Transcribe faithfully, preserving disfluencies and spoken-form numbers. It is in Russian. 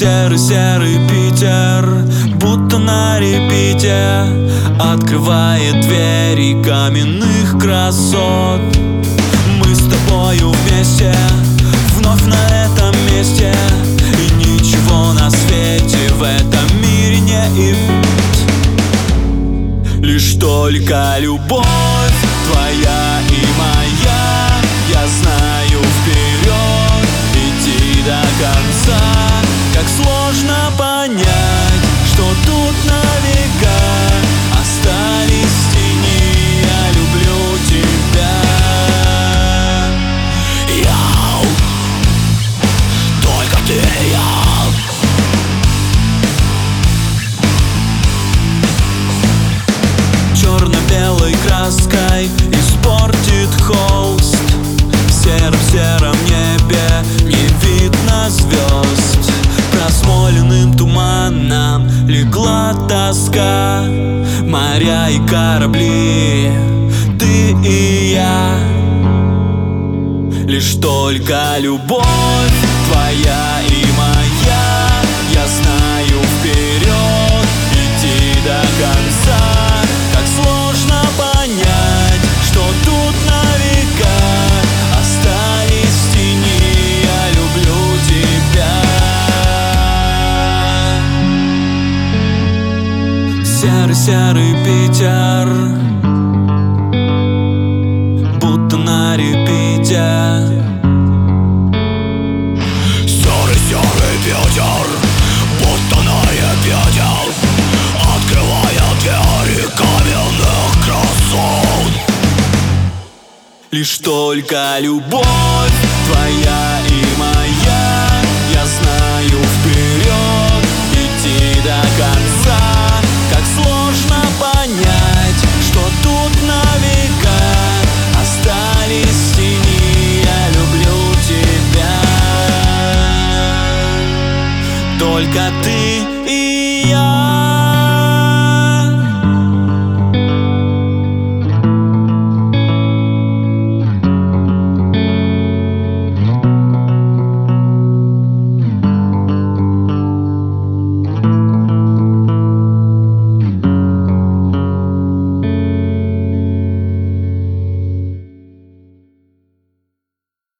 Серый-серый Питер, будто на репите, открывает двери каменных красот. Мы с тобою вместе, вновь на этом месте, и ничего на свете в этом мире не имеет. Лишь только любовь твоя и моя. Я знаю, вперед идти до конца. Как сложно понять, что тут на века остались тени. Я люблю тебя. Я, только ты и я. Черно-белой краской испортит холст. В сером-сером небе не видно звезд. Просмоленным туманом легла тоска. Моря и корабли, ты и я. Лишь только любовь твоя и моя. Я знаю, вперед идти до конца. Как сложно понять, что тут на века остались тени. Я люблю тебя. Серый-серый Питер, будто на репите. Серый-серый Питер, будто на репите, открывая двери каменных красот. Лишь только любовь твоя и моя. Я знаю, вперед идти до конца. Как сложно понять, что тут на века остались тени. Я люблю тебя. Только ты и я.